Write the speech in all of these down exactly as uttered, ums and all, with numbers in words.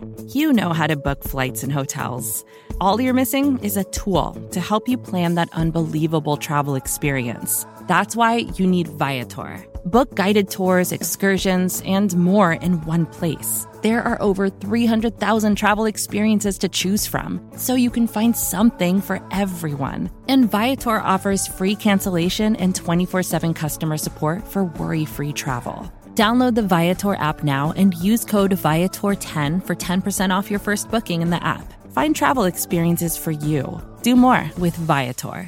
You know how to book flights and hotels. All you're missing is a tool to help you plan that unbelievable travel experience. That's why you need Viator. Book guided tours, excursions, and more in one place. There are over three hundred thousand travel experiences to choose from, so you can find something for everyone. And Viator offers free cancellation and twenty-four seven customer support for worry-free travel. Download the Viator app now and use code Viator ten for ten percent off your first booking in the app. Find travel experiences for you. Do more with Viator.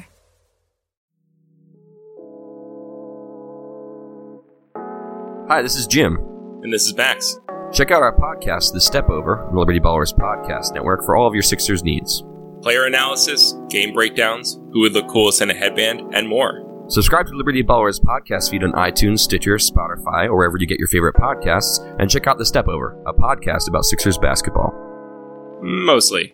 Hi, this is Jim. And this is Max. Check out our podcast, The Step Over, the Liberty Ballers Podcast Network, for all of your Sixers needs. Player analysis, game breakdowns, who would look coolest in a headband, and more. Subscribe to Liberty Ballers podcast feed on iTunes, Stitcher, Spotify, or wherever you get your favorite podcasts, and check out The Step Over, a podcast about Sixers basketball. Mostly.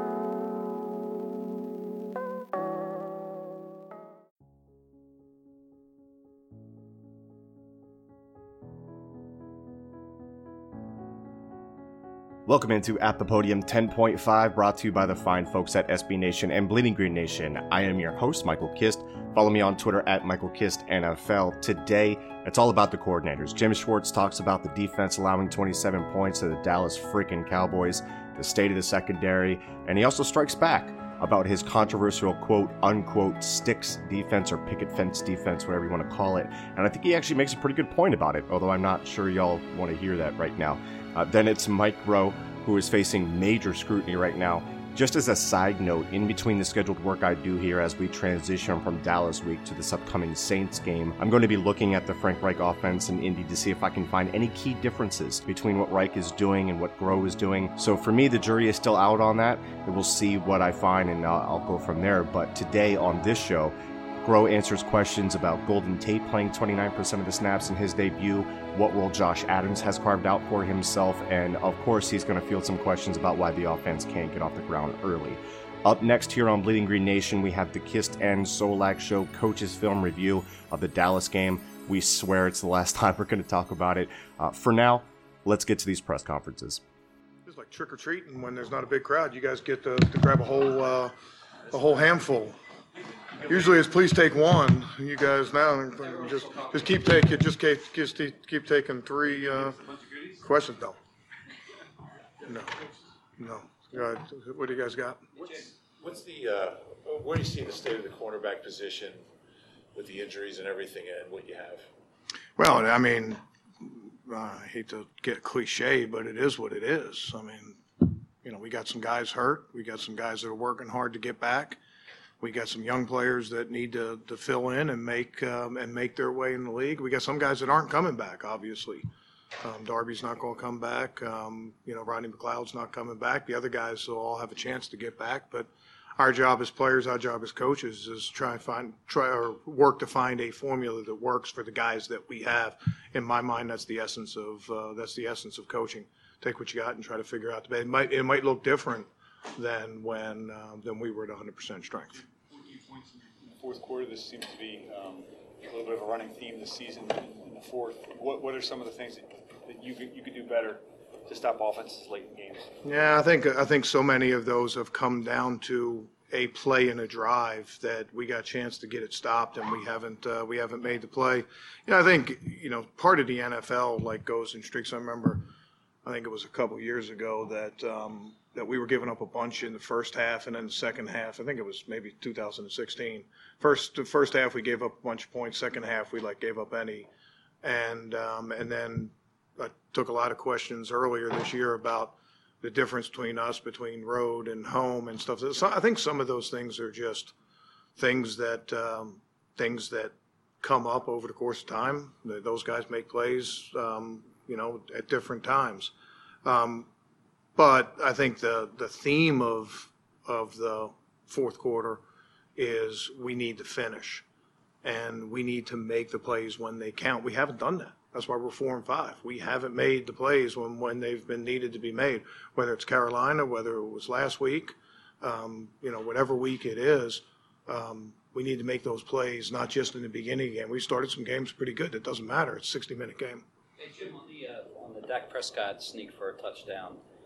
Welcome into At the Podium ten point five, brought to you by the fine folks at S B Nation and Bleeding Green Nation. I am your host, Michael Kist. Follow me on Twitter at Michael Kist N F L. Today, it's all about the coordinators. Jim Schwartz talks about the defense allowing twenty-seven points to the Dallas freaking Cowboys, the state of the secondary, and he also strikes back about his controversial quote-unquote sticks defense or picket fence defense, whatever you want to call it. And I think he actually makes a pretty good point about it, although I'm not sure y'all want to hear that right now. Uh, then it's Mike Rowe, who is facing major scrutiny right now. Just as a side note, in between the scheduled work I do here as we transition from Dallas week to this upcoming Saints game, I'm going to be looking at the Frank Reich offense in Indy to see if I can find any key differences between what Reich is doing and what Groh is doing. So for me, the jury is still out on that, and we'll see what I find, and I'll, I'll go from there. But today on this show, Groh answers questions about Golden Tate playing twenty-nine percent of the snaps in his debut, what role Josh Adams has carved out for himself, and of course he's going to field some questions about why the offense can't get off the ground early. Up next here on Bleeding Green Nation, we have the Kist and Solak Show coaches film review of the Dallas game. We swear it's the last time we're going to talk about it. Uh, for now, let's get to these press conferences. It's like trick-or-treating when there's not a big crowd. You guys get to, to grab a whole, uh, a whole handful. Usually it's please take one. You guys now just just keep taking just keep just keep taking three uh, questions. No, no, no. Uh, what do you guys got? What's, what's the uh, where do you see the state of the cornerback position with the injuries and everything, and what you have? Well, I mean, uh, I hate to get cliche, but it is what it is. I mean, you know, we got some guys hurt. We got some guys that are working hard to get back. We got some young players that need to, to fill in and make um, and make their way in the league. We got some guys that aren't coming back, obviously. Um, Darby's not going to come back. Um, you know, Rodney McLeod's not coming back. The other guys will all have a chance to get back. But our job as players, our job as coaches, is try and find, try or work to find a formula that works for the guys that we have. In my mind, that's the essence of uh, that's the essence of coaching. Take what you got and try to figure out the best. It might it might look different than when um, than we were at one hundred percent strength. Points in the fourth quarter. This seems to be um, a little bit of a running theme this season in the fourth. What what are some of the things that, that you could, you could do better to stop offenses late in games? Yeah, I think I think so many of those have come down to a play and a drive that we got a chance to get it stopped, and we haven't uh, we haven't made the play. You know, I think you know part of the N F L like goes in streaks. I remember, I think it was a couple years ago that. Um, that we were giving up a bunch in the first half, and then the second half, I think it was maybe two thousand sixteen. First, the first half we gave up a bunch of points. Second half we like gave up any, and um, and then I took a lot of questions earlier this year about the difference between us, between road and home and stuff. So I think some of those things are just things that um, things that come up over the course of time. Those guys make plays, um, you know, at different times. Um, But I think the, the theme of of the fourth quarter is we need to finish, and we need to make the plays when they count. We haven't done that. That's why we're four and five. We haven't made the plays when, when they've been needed to be made, whether it's Carolina, whether it was last week, um, you know, whatever week it is. Um, we need to make those plays, not just in the beginning game. We started some games pretty good. It doesn't matter. It's a sixty-minute game. Hey, Jim, on the, uh, on the Dak Prescott sneak for a touchdown,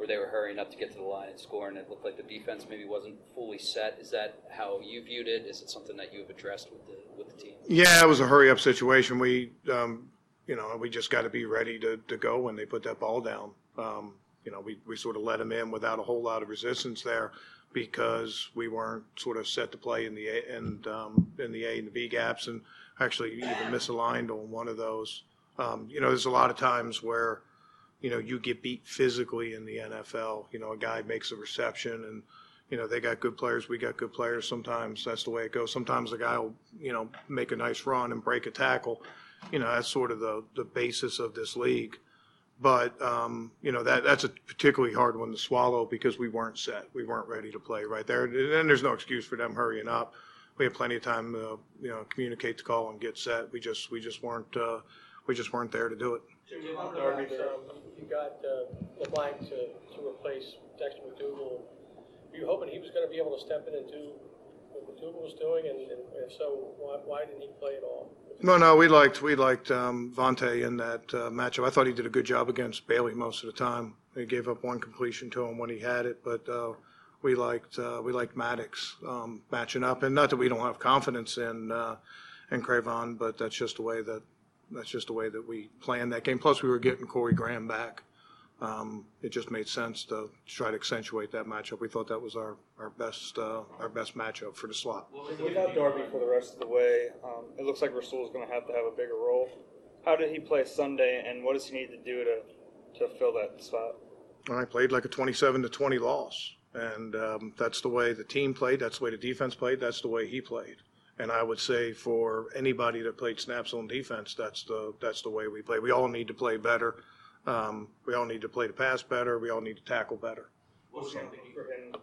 where they were hurrying up to get to the line and score, and it looked like the defense maybe wasn't fully set. Is that how you viewed it? Is it something that you have addressed with the with the team? Yeah, it was a hurry-up situation. We, um, you know, we just got to be ready to, to go when they put that ball down. Um, you know, we, we sort of let them in without a whole lot of resistance there because we weren't sort of set to play in the A and um, in the A and the B gaps, and actually even misaligned on one of those. Um, you know, there's a lot of times where, you know, you get beat physically in the N F L. You know, a guy makes a reception and, you know, they got good players, we got good players. Sometimes that's the way it goes. Sometimes a guy will, you know, make a nice run and break a tackle. You know, that's sort of the, the basis of this league. But, um, you know, that that's a particularly hard one to swallow because we weren't set. We weren't ready to play right there. And there's no excuse for them hurrying up. We had plenty of time to, you know, communicate the call and get set. We just we just weren't uh, we just weren't there to do it. Jim, um, you got uh, LeBlanc to, to replace Dexter McDougal. Were you hoping he was going to be able to step in and do what McDougal was doing? And, and if so, why, why didn't he play at all? No, no, we liked we liked um, Vontae in that uh, matchup. I thought he did a good job against Bailey most of the time. He gave up one completion to him when he had it, but uh, we liked uh, we liked Maddox um, matching up. And not that we don't have confidence in uh, in Cravon, but that's just the way that that's just the way that we planned that game. Plus, we were getting Corey Graham back. Um, it just made sense to try to accentuate that matchup. We thought that was our our best uh, our best matchup for the slot. Without Darby for the rest of the way, um, it looks like Rasul is going to have to have a bigger role. How did he play Sunday, and what does he need to do to to fill that spot? Well, I played like a twenty-seven to twenty loss, and um, that's the way the team played. That's the way the defense played. That's the way he played. And I would say for anybody that played snaps on defense, that's the that's the way we play. We all need to play better. Um, we all need to play the pass better. We all need to tackle better. What's something for him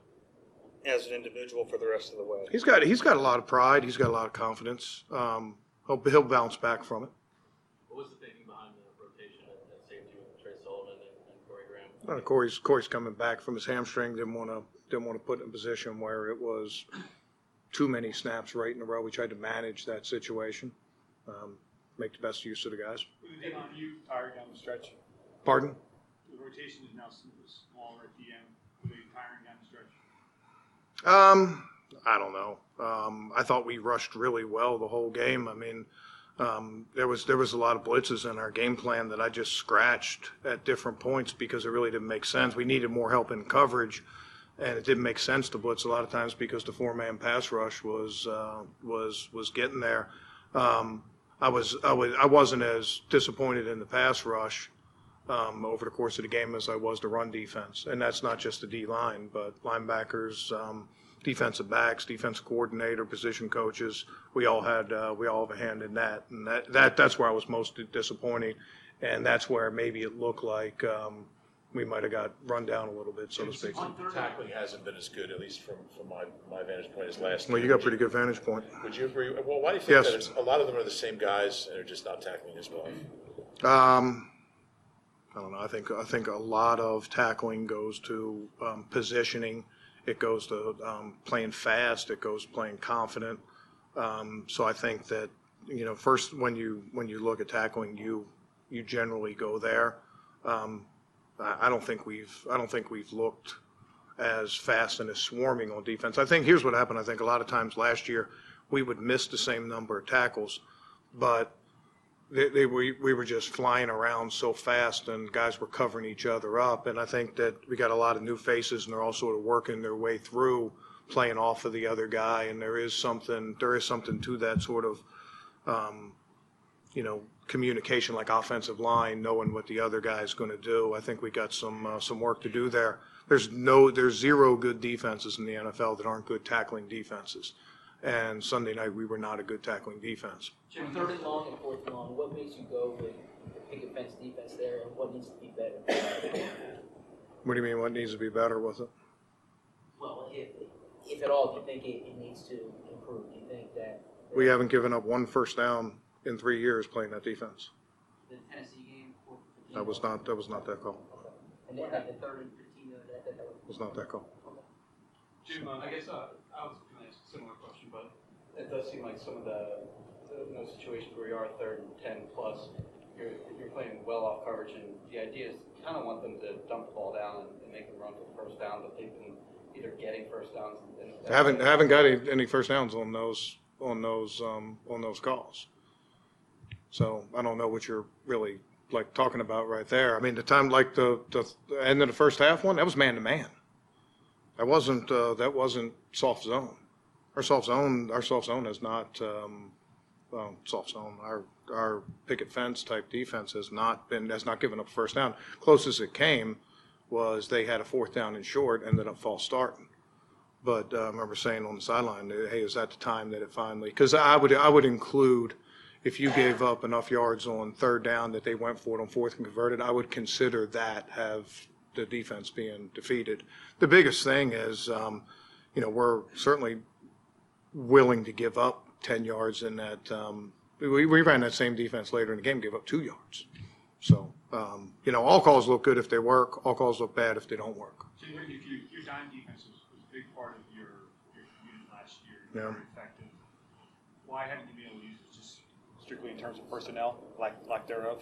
as an individual for the rest of the way? He's got he's got a lot of pride. He's got a lot of confidence. Um, he'll, he'll bounce back from it. What was the thinking behind the rotation at, at safety with Trey Sullivan and, and Corey Graham? Uh, Corey's Corey's coming back from his hamstring. Didn't want to didn't want to put in a position where it was too many snaps right in a row. We tried to manage that situation, um, make the best use of the guys. Was it on you tired down the stretch? Pardon? The rotation is now smaller at the end. Were they tiring down the stretch? Um, I don't know. Um, I thought we rushed really well the whole game. I mean, um, there was there was a lot of blitzes in our game plan that I just scratched at different points because it really didn't make sense. We needed more help in coverage, and it didn't make sense to blitz a lot of times because the four-man pass rush was uh, was was getting there. Um, I was I was I wasn't as disappointed in the pass rush Um, over the course of the game as I was the run defense. And that's not just the D-line, but linebackers, um, defensive backs, defensive coordinator, position coaches. We all had uh, we all have a hand in that. And that, that that's where I was most disappointing. And that's where maybe it looked like um, we might have got run down a little bit, so to speak. Tackling hasn't been as good, at least from, from my, my vantage point, as last Well, year. you got a pretty good vantage point. Would you agree? Well, why do you think Yes. that it's, a lot of them are the same guys and they're just not tackling as well? Um, I don't know. I think I think a lot of tackling goes to um, positioning. It goes to um, playing fast. It goes playing confident. Um, so I think that you know, first when you when you look at tackling, you you generally go there. Um, I, I don't think we've I don't think we've looked as fast and as swarming on defense. I think here's what happened. I think a lot of times last year we would miss the same number of tackles, but They, they, we, we were just flying around so fast and guys were covering each other up. And I think that we got a lot of new faces and they're all sort of working their way through playing off of the other guy. And there is something, there is something to that sort of, um, you know, communication, like offensive line, knowing what the other guy is going to do. I think we got some, uh, some work to do there. There's no, there's zero good defenses in the N F L that aren't good tackling defenses. And Sunday night, we were not a good tackling defense. Jim, third and long and fourth and long, what makes you go with the picket fence defense there, and what needs to be better? What do you mean, what needs to be better with it? Well, if, if at all, do you think it, it needs to improve? Do you think that... We haven't given up one first down in three years playing that defense. The Tennessee game? That was not, that was not that call. Okay. And then the third and fifteen, uh, that, that, that was... was not that call. Okay. Jim, uh, I guess uh, I was going to ask a similar question, but it does seem like some of the, the you know, situations where we are third and ten plus, you're, you're playing well off coverage, and the idea is you kind of want them to dump the ball down and, and make them run for the first down, but they've been either getting first downs. And, and haven't haven't got any, any first downs on those on those um, on those calls. So I don't know what you're really like talking about right there. I mean, the time like the, the, the end of the first half one, that was man to man. That wasn't uh, that wasn't soft zone. Our soft zone our soft zone is not um, well, soft zone. Our our picket fence type defense has not been has not given up first down. Closest it came was they had a fourth down and short, ended up false starting. But uh, I remember saying on the sideline, hey, is that the time that it finally? Because I would I would include. If you gave up enough yards on third down that they went for it on fourth and converted, I would consider that have the defense being defeated. The biggest thing is, um, you know, we're certainly willing to give up ten yards in that. Um, we, we ran that same defense later in the game, gave up two yards. So, um, you know, all calls look good if they work. All calls look bad if they don't work. So your, your dime defense was, was a big part of your, your unit last year. You were Yeah. very effective. Why haven't you been able to use it just strictly in terms of personnel, like lack thereof?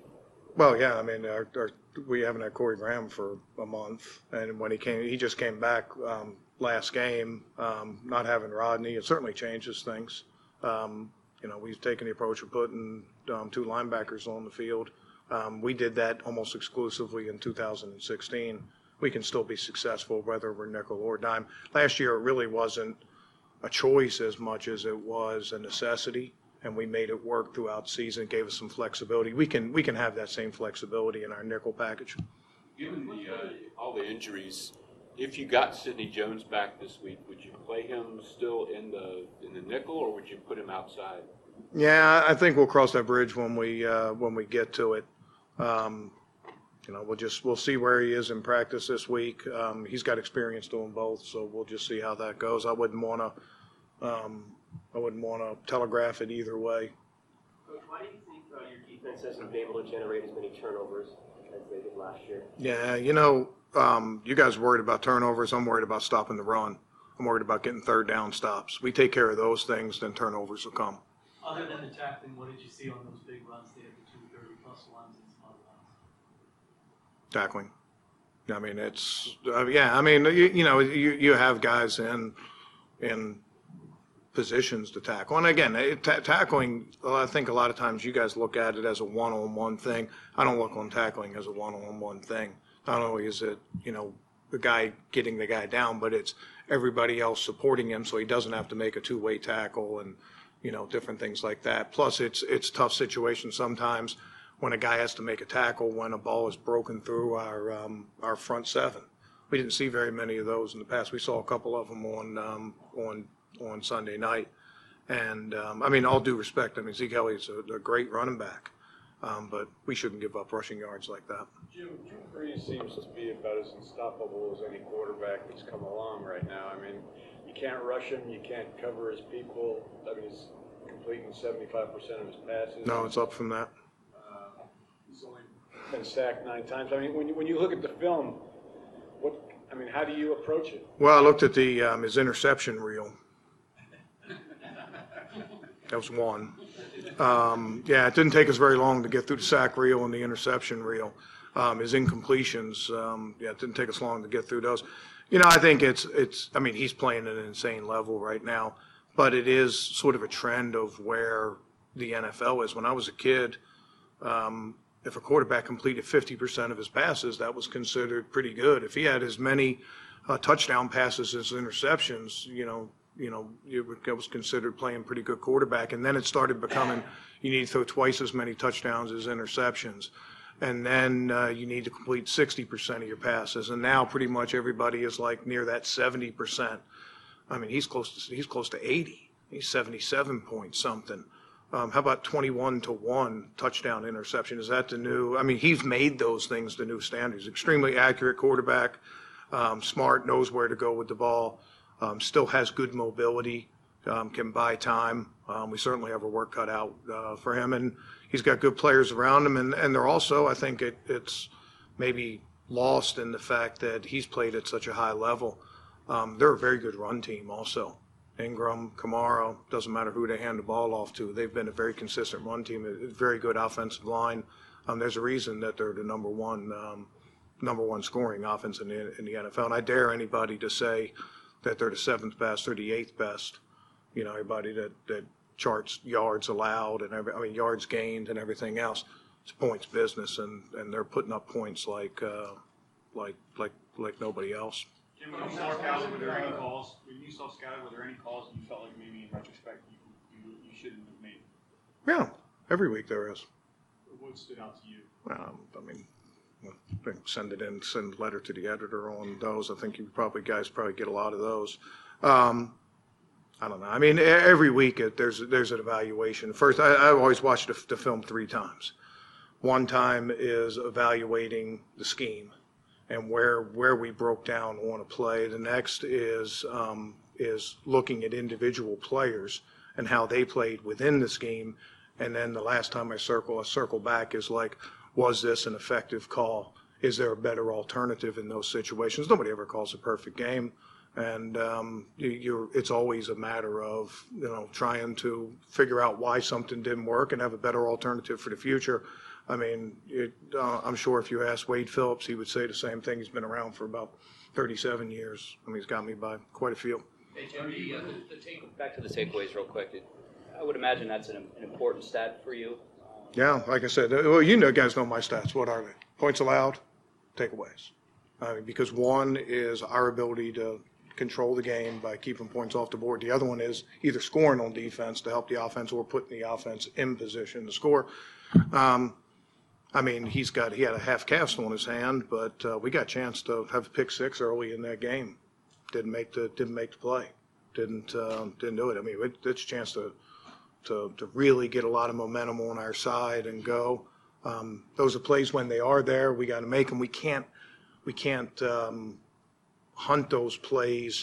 Well, yeah, I mean, our, our, we haven't had Corey Graham for a month, and when he came, he just came back um, last game. Um, not having Rodney, it certainly changes things. Um, you know, we've taken the approach of putting um, two linebackers on the field. Um, we did that almost exclusively in two thousand sixteen. We can still be successful whether we're nickel or dime. Last year, it really wasn't a choice as much as it was a necessity. And we made it work throughout the season, gave us some flexibility. We can we can have that same flexibility in our nickel package. Given the uh, all the injuries, if you got Sidney Jones back this week, would you play him still in the in the nickel, or would you put him outside? Yeah, I think we'll cross that bridge when we uh, when we get to it. Um, you know, we'll just we'll see where he is in practice this week. Um, he's got experience doing both, so we'll just see how that goes. I wouldn't want to. Um, I wouldn't want to telegraph it either way. Coach, why do you think uh, your defense hasn't been able to generate as many turnovers as they did last year? Yeah, you know, um, you guys are worried about turnovers. I'm worried about stopping the run. I'm worried about getting third down stops. We take care of those things, then turnovers will come. Other than the tackling, what did you see on those big runs? They had the two thirty-plus ones and some other ones. Tackling. I mean, it's uh, yeah. I mean, you, you know, you you have guys in in. positions to tackle. And again, t- tackling, I think a lot of times you guys look at it as a one-on-one thing. I don't look on tackling as a one-on-one thing. Not only is it, you know, the guy getting the guy down, but it's everybody else supporting him so he doesn't have to make a two-way tackle and, you know, different things like that. Plus, it's it's tough situations sometimes when a guy has to make a tackle when a ball is broken through our um, our front seven. We didn't see very many of those in the past. We saw a couple of them on um, on on Sunday night. And, um, I mean, all due respect, I mean, Zeke Elliott's a, a great running back, um, but we shouldn't give up rushing yards like that. Jim, Drew Brees seems to be about as unstoppable as any quarterback that's come along right now. I mean, you can't rush him, you can't cover his people. I mean, he's completing seventy-five percent of his passes. No, it's up from that. Uh, he's only been sacked nine times. I mean, when you, when you look at the film, what, I mean, how do you approach it? Well, I looked at the um, his interception reel. That was one. Um, yeah, it didn't take us very long to get through the sack reel and the interception reel. Um, his incompletions, um, yeah, it didn't take us long to get through those. You know, I think it's, it's. I mean, he's playing at an insane level right now, but it is sort of a trend of where the N F L is. When I was a kid, um, if a quarterback completed fifty percent of his passes, that was considered pretty good. If he had as many uh, touchdown passes as interceptions, you know, you know, it was considered playing pretty good quarterback. And then it started becoming, you need to throw twice as many touchdowns as interceptions. And then uh, you need to complete sixty percent of your passes. And now pretty much everybody is like near that seventy percent. I mean, he's close to, he's close to eighty. He's seventy-seven point something. Um, how about twenty-one to one touchdown interception? Is that the new, I mean, he's made those things the new standards. Extremely accurate quarterback, um, smart, knows where to go with the ball. Um, still has good mobility, um, can buy time. Um, we certainly have our work cut out uh, for him, and he's got good players around him. And, and they're also, I think it, it's maybe lost in the fact that he's played at such a high level. Um, they're a very good run team also. Ingram, Kamara, doesn't matter who they hand the ball off to. They've been a very consistent run team, a very good offensive line. Um, there's a reason that they're the number one um, number one scoring offense in the, in the N F L. And I dare anybody to say that they're the seventh best or the eighth best. You know, everybody that, that charts yards allowed and every, I mean yards gained and everything else. It's points business, and, and they're putting up points like uh, like like like nobody else. Jim, when you saw Scott, were there any calls? When you saw Scott, were there any calls that you felt like maybe in retrospect you you, you shouldn't have made? Yeah, every week there is. What stood out to you? Um, I mean, I think send it in, send a letter to the editor on those. I think you probably guys probably get a lot of those. Um, I don't know. I mean, every week it, there's there's an evaluation. First, I, I always watch the, the film three times. One time is evaluating the scheme and where where we broke down on a play. The next is um, is looking at individual players and how they played within the scheme. And then the last time I circle, I circle back is like, was this an effective call? Is there a better alternative in those situations? Nobody ever calls a perfect game. And um, you, you're, it's always a matter of, you know, trying to figure out why something didn't work and have a better alternative for the future. I mean, it, uh, I'm sure if you ask Wade Phillips, he would say the same thing. He's been around for about thirty-seven years. I mean, he's got me by quite a few. Hey, Jim, the, uh, the, the take, back to the takeaways real quick. It, I would imagine that's an, an important stat for you. Yeah, like I said, well, you know, guys know my stats. What are they? Points allowed, takeaways. I mean, because one is our ability to control the game by keeping points off the board. The other one is either scoring on defense to help the offense or putting the offense in position to score. Um, I mean, he's got he had a half cast on his hand, but uh, we got a chance to have a pick six early in that game. Didn't make the didn't make the play. Didn't uh, didn't do it. I mean, it, it's a chance to to to really get a lot of momentum on our side and go. Um, those are plays when they are there. We got to make them. We can't we can't um, hunt those plays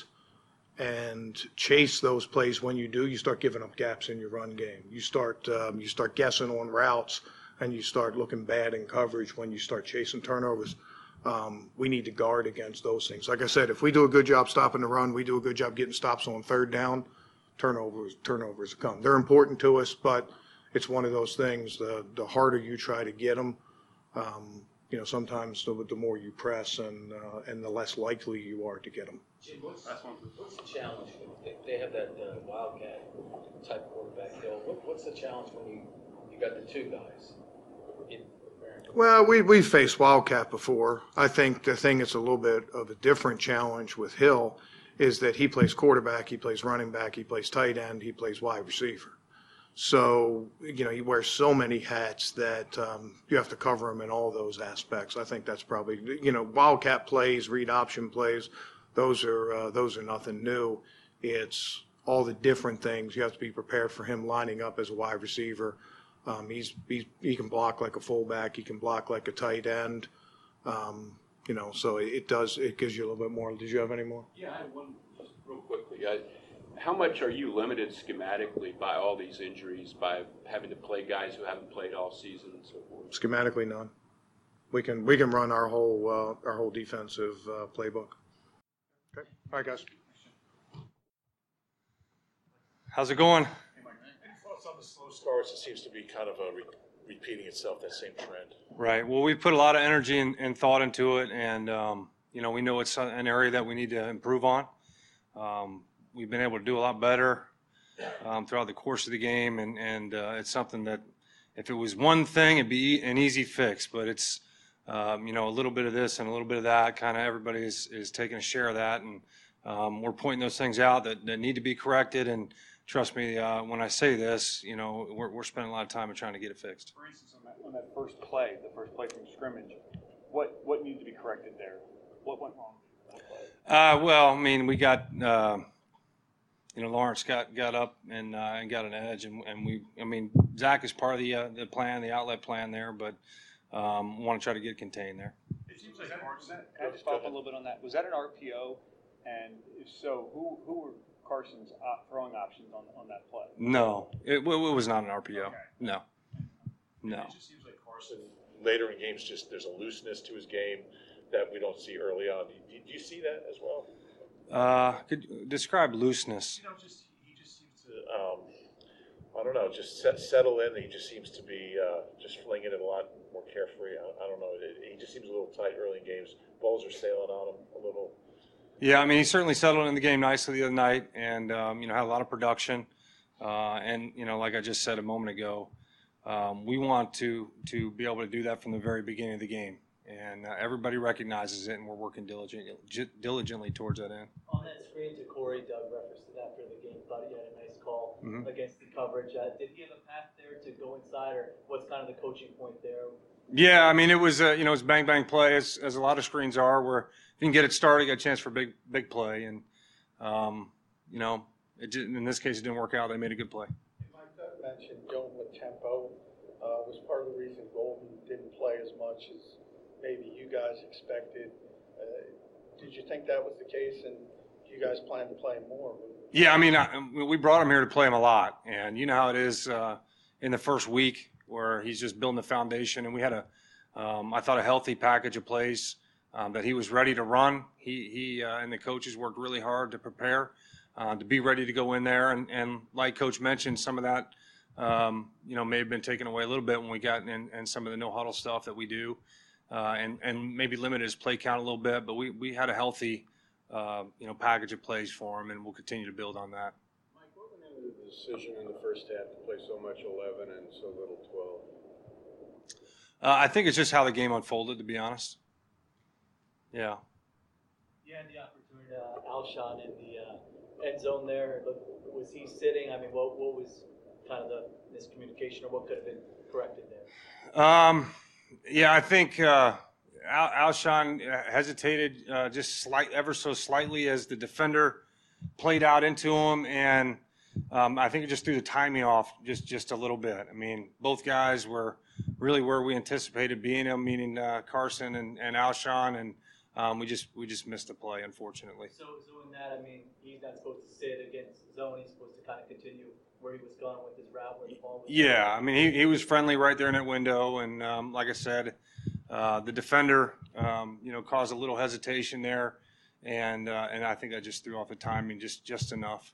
and chase those plays. When you do, you start giving up gaps in your run game. You start um, you start guessing on routes, and you start looking bad in coverage when you start chasing turnovers. Um, we need to guard against those things. Like I said, if we do a good job stopping the run, we do a good job getting stops on third down, turnovers turnovers come. They're important to us, but it's one of those things. The the harder you try to get them, um, you know, sometimes the, the more you press and uh, and the less likely you are to get them. Jim, what's, what's the challenge? They, they have that uh, wildcat type quarterback hill. What, what's the challenge when you you got the two guys? In, Well, we we faced Wildcat before. I think the thing that's a little bit of a different challenge with Hill is that he plays quarterback, he plays running back, he plays tight end, he plays wide receiver. So, you know, he wears so many hats that um, you have to cover him in all those aspects. I think that's probably, you know, Wildcat plays, read option plays, those are uh, those are nothing new. It's all the different things. You have to be prepared for him lining up as a wide receiver. Um, he's, he's he can block like a fullback. He can block like a tight end. Um, you know, so it, it does. It gives you a little bit more. Did you have any more? Yeah, I had one just real quickly. I, how much are you limited schematically by all these injuries, by having to play guys who haven't played all season and so forth? Schematically, none. We can we can run our whole uh, our whole defensive uh, playbook. Okay. All right, guys. How's it going? On the slow starts, it seems to be kind of a re- repeating itself, that same trend. Right. Well, we put a lot of energy and, and thought into it, and um, you know, we know it's an area that we need to improve on. Um, we've been able to do a lot better um, throughout the course of the game, and and uh, it's something that if it was one thing, it'd be an easy fix. But it's um, you know, a little bit of this and a little bit of that. Kind of everybody is is taking a share of that, and um, we're pointing those things out that, that need to be corrected. And trust me, uh, when I say this, you know, we're, we're spending a lot of time in trying to get it fixed. For instance, on that, on that first play, the first play from scrimmage, what what needed to be corrected there? What went wrong? Uh, well, I mean, we got, uh, you know, Lawrence got, got up and uh, and got an edge, and, and we, I mean, Zach is part of the uh, the plan, the outlet plan there, but um, want to try to get contained there. It seems like was that, can I just follow up a little bit on that? Was that an R P O? And if so, who who were Carson's op- throwing options on on that play? No, it, it was not an R P O. Okay. No, no. It just seems like Carson later in games, just there's a looseness to his game that we don't see early on. Do you, do you see that as well? Uh, could you describe looseness? You know, just I don't know, just set, settle in. He just seems to be uh, just flinging it a lot more carefree. I, I don't know. It, he just seems a little tight early in games. Balls are sailing on him a little. Yeah, I mean, he certainly settled in the game nicely the other night, and um, you know, had a lot of production. Uh, and you know, like I just said a moment ago, um, we want to to be able to do that from the very beginning of the game, and uh, everybody recognizes it, and we're working diligently diligently towards that end. On that screen to Corey, Doug referenced it after the game. Thought he had a nice call Mhm. against the coverage. Uh, did he have a path there to go inside, or what's kind of the coaching point there? Yeah, I mean, it was, uh, you know, it's bang, bang play, as, as a lot of screens are, where if you can get it started, you got a chance for big, big play. And, um, you know, it didn't, in this case, it didn't work out. They made a good play. Mike Doug mentioned going with tempo uh, was part of the reason Golden didn't play as much as maybe you guys expected. Uh, did you think that was the case, and do you guys plan to play more? Yeah, I mean, I, we brought him here to play him a lot. And you know how it is uh, in the first week, where he's just building the foundation. And we had a, um, I thought, a healthy package of plays um, that he was ready to run. He, he uh, and the coaches worked really hard to prepare, uh, to be ready to go in there. And, and like Coach mentioned, some of that, um, you know, may have been taken away a little bit when we got in, and some of the no huddle stuff that we do, uh, and, and maybe limited his play count a little bit. But we, we had a healthy, uh, you know, package of plays for him, and we'll continue to build on that. The decision in the first half to play so much eleven and so little twelve? Uh, I think it's just how the game unfolded, to be honest. Yeah. You had the opportunity, uh, Alshon in the uh, end zone there. Look, was he sitting? I mean, what what was kind of the miscommunication, or what could have been corrected there? Um, yeah, I think uh, Al- Alshon hesitated uh, just slight, ever so slightly as the defender played out into him, and Um, I think it just threw the timing off just, just a little bit. I mean, both guys were really where we anticipated being them, meaning uh, Carson and, and Alshon, and um, we just we just missed the play, unfortunately. So, so in that, I mean, he's not supposed to sit against zone. He's supposed to kind of continue where he was going with his route, where the ball was. Yeah, I mean, he, he was friendly right there in that window, and um, like I said, uh, the defender, um, you know, caused a little hesitation there, and uh, and I think that just threw off the timing just just enough.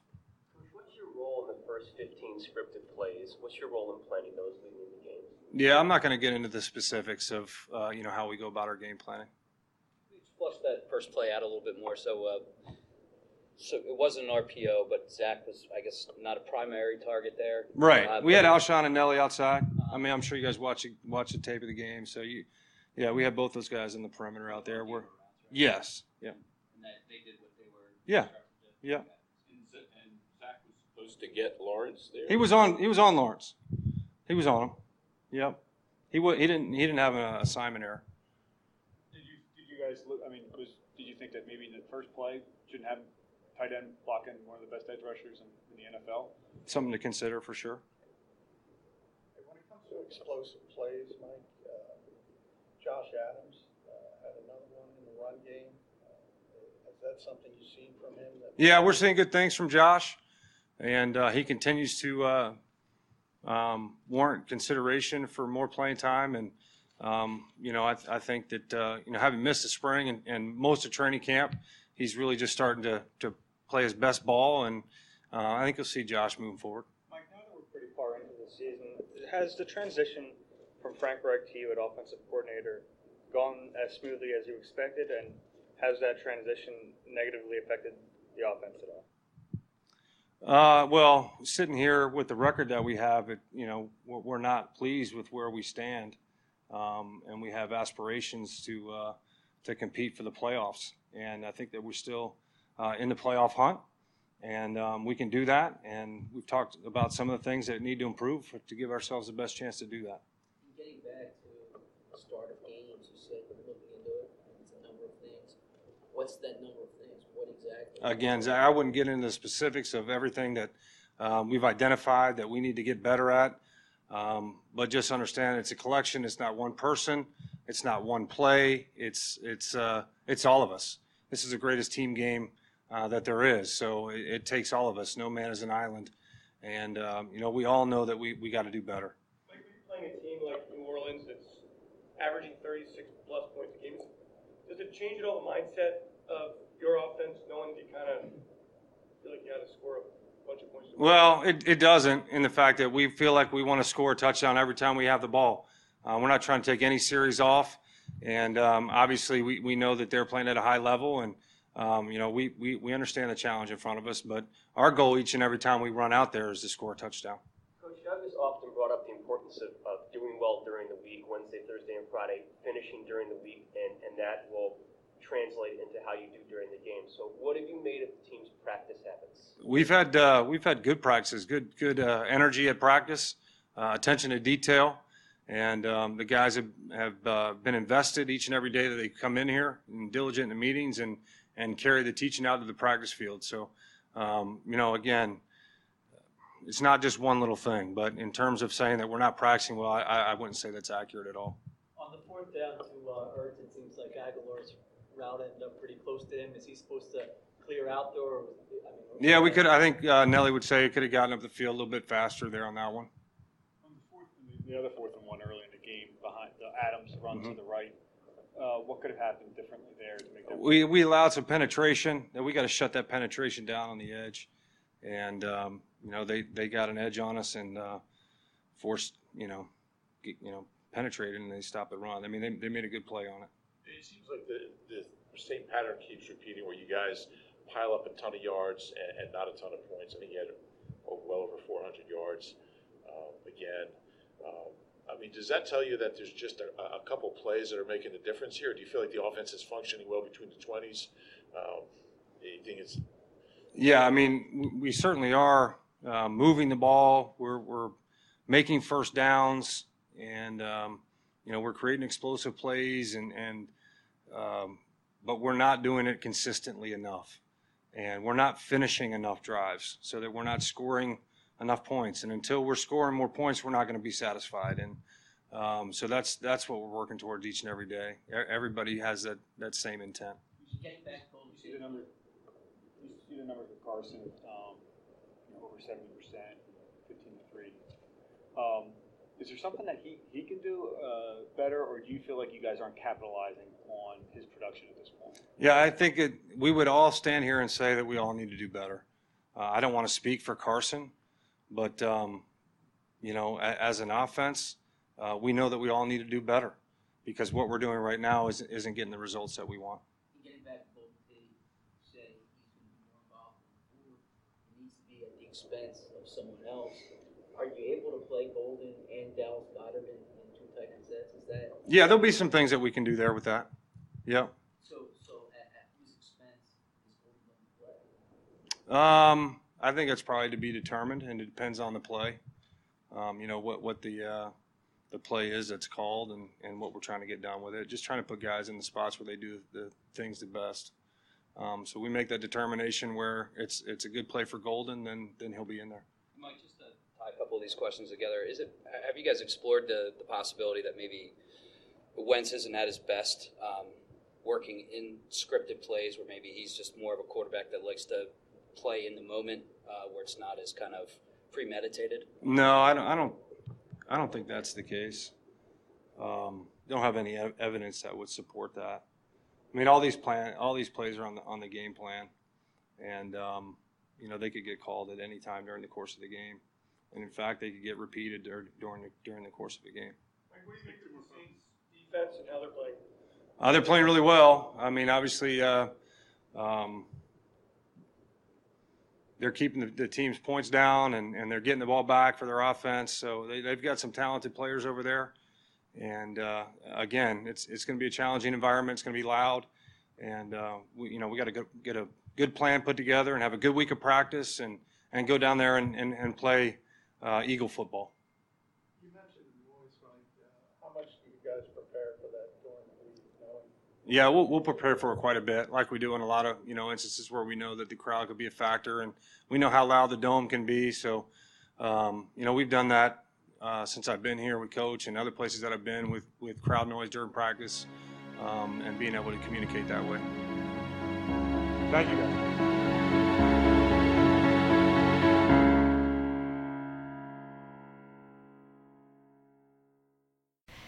First fifteen scripted plays. What's your role in planning those leading the game? Yeah, I'm not going to get into the specifics of uh, you know how we go about our game planning. Flush that first play out a little bit more. So, uh, so it wasn't an R P O, but Zach was, I guess, not a primary target there. Right. Uh, we had Alshon and Nelly outside. I mean, I'm sure you guys watch watch the tape of the game. So you, yeah, we had both those guys in the perimeter out there. We're yes, yeah. And that they did what they were. Yeah, yeah. To get Lawrence there. He was on. He was on Lawrence. He was on him. Yep. He w- He didn't. He didn't have an assignment error. Did you Did you guys look? I mean, was did you think that maybe the first play shouldn't have tight end blocking one of the best edge rushers in, in the N F L? Something to consider for sure. When it comes to explosive plays, Mike, uh, Josh Adams uh, had another one in the run game. Uh, is that something you've seen from him? That Yeah, we're seeing good things from Josh. And uh, he continues to uh, um, warrant consideration for more playing time. And, um, you know, I, th- I think that, uh, you know, having missed the spring and, and most of training camp, he's really just starting to, to play his best ball. And uh, I think you'll see Josh moving forward. Mike, now that we're pretty far into the season, has the transition from Frank Reich to you at offensive coordinator gone as smoothly as you expected? And has that transition negatively affected the offense at all? Uh, well, sitting here with the record that we have, it, you know, we're, we're not pleased with where we stand, um, and we have aspirations to uh, to compete for the playoffs. And I think that we're still uh, in the playoff hunt, and um, we can do that. And we've talked about some of the things that need to improve for, to give ourselves the best chance to do that. Getting back to the start of games, you said we're looking into it. It's a number of things. What's that number of things? What exactly? Again, Zach, I wouldn't get into the specifics of everything that um, we've identified that we need to get better at, um, but just understand it's a collection. It's not one person. It's not one play. It's it's uh, it's all of us. This is the greatest team game uh, that there is. So it, it takes all of us. No man is an island, and um, you know we all know that we we got to do better. Like when you're playing a team like New Orleans that's averaging thirty-six plus points a game, does it change at all the mindset of your offense, knowing you kind of feel like you got to score a bunch of points? Well, it, it doesn't in the fact that we feel like we want to score a touchdown every time we have the ball. Uh, we're not trying to take any series off. And um, obviously we, we know that they're playing at a high level. And, um, you know, we, we, we understand the challenge in front of us. But our goal each and every time we run out there is to score a touchdown. Coach, Doug has often brought up the importance of, of doing well during the week, Wednesday, Thursday, and Friday, finishing during the week, and, and that will translate into how you do during the game. So what have you made of the team's practice habits? We've had uh, we've had good practices, good good uh, energy at practice, uh, attention to detail, and um, the guys have, have uh, been invested each and every day that they come in here and diligent in the meetings and, and carry the teaching out to the practice field. So, um, you know, again, it's not just one little thing, but in terms of saying that we're not practicing well, I, I wouldn't say that's accurate at all. On the fourth down to uh, Ertz, it seems like Aguilar's route ended up pretty close to him. Is he supposed to clear out there? Or was it, I mean, yeah, we could. I think uh, Nelly would say it could have gotten up the field a little bit faster there on that one. On the fourth, the other fourth and one early in the game behind the Adams run mm-hmm. to the right. Uh, what could have happened differently there to make that? We we allowed some penetration. And we got to shut that penetration down on the edge, and um, you know they, they got an edge on us and uh, forced you know get, you know penetrated and they stopped the run. I mean they they made a good play on it. It seems like the the same pattern keeps repeating where you guys pile up a ton of yards and, and not a ton of points. I think he had oh, well over four hundred yards um, again. Um, I mean, does that tell you that there's just a, a couple plays that are making a difference here? Or do you feel like the offense is functioning well between the twenties? Um, do you think it's? Yeah, I mean, we certainly are uh, moving the ball. We're we're making first downs, and um, you know we're creating explosive plays, and and um, but we're not doing it consistently enough, and we're not finishing enough drives so that we're not scoring enough points. And until we're scoring more points, we're not going to be satisfied. And um, so that's that's what we're working towards each and every day. Everybody has that, that same intent. You get back home. You see the numbers. You see the numbers with Carson, um, you know, over seventy percent, fifteen to three. Um, is there something that he, he can do uh, better, or do you feel like you guys aren't capitalizing on his production at this point? Yeah, I think it, we would all stand here and say that we all need to do better. Uh, I don't want to speak for Carson, but, um, you know, a, as an offense, uh, we know that we all need to do better because what we're doing right now is, isn't getting the results that we want. Getting back to what he said, he's going to be more involved in the board. It needs to be at the expense of someone else. Are you able to play Golden and Dallas Goedert in, in two tight end sets? Is that? Yeah, there'll be some things that we can do there with that. Yeah. So, so at, at whose expense is Golden going to play? Um, I think it's probably to be determined, and it depends on the play. Um, you know what what the uh, the play is that's called, and, and what we're trying to get done with it. Just trying to put guys in the spots where they do the things the best. Um, so we make that determination where it's it's a good play for Golden, then then he'll be in there. Mike, just to tie a couple of these questions together, is it have you guys explored the, the possibility that maybe Wentz isn't at his best um, working in scripted plays where maybe he's just more of a quarterback that likes to play in the moment uh, where it's not as kind of premeditated? No, I don't. I don't. I don't think that's the case. Um, don't have any ev- evidence that would support that. I mean, all these plan, all these plays are on the on the game plan, and um, you know they could get called at any time during the course of the game, and in fact, they could get repeated dur- during the, during the course of the game. Mike, what do you think of the Saints' defense and how they're playing? Uh, they're playing really well. I mean, obviously, uh, um, they're keeping the, the team's points down, and, and they're getting the ball back for their offense. So they, they've got some talented players over there. And uh, again, it's it's going to be a challenging environment. It's going to be loud, and uh, we you know we got to get a good plan put together and have a good week of practice, and, and go down there and and, and play uh, Eagle football. You mentioned noise, right? Uh, how much do you guys prepare for that during the week? Knowing? Yeah, we'll we'll prepare for it quite a bit, like we do in a lot of you know instances where we know that the crowd could be a factor, and we know how loud the dome can be. So um, you know we've done that. Uh, since I've been here with Coach and other places that I've been with, with crowd noise during practice um, and being able to communicate that way. Thank you, guys.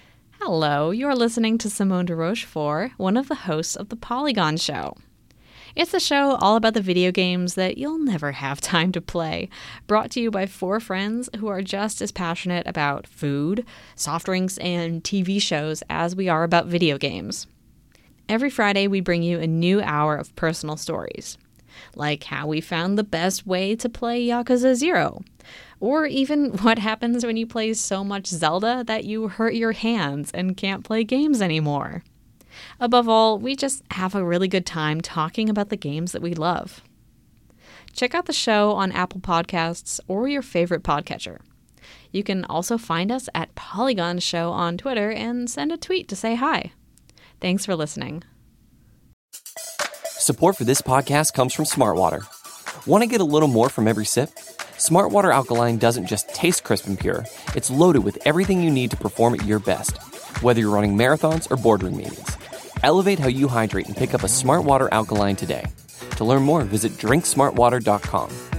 Hello, you're listening to Simone de Rochefort, one of the hosts of The Polygon Show. It's a show all about the video games that you'll never have time to play, brought to you by four friends who are just as passionate about food, soft drinks, and T V shows as we are about video games. Every Friday, we bring you a new hour of personal stories, like how we found the best way to play Yakuza Zero, or even what happens when you play so much Zelda that you hurt your hands and can't play games anymore. Above all, we just have a really good time talking about the games that we love. Check out the show on Apple Podcasts or your favorite podcatcher. You can also find us at Polygon Show on Twitter and send a tweet to say hi. Thanks for listening. Support for this podcast comes from Smartwater. Want to get a little more from every sip? Smartwater Alkaline doesn't just taste crisp and pure, it's loaded with everything you need to perform at your best, whether you're running marathons or boardroom meetings. Elevate how you hydrate and pick up a Smartwater Alkaline today. To learn more, visit drink smart water dot com.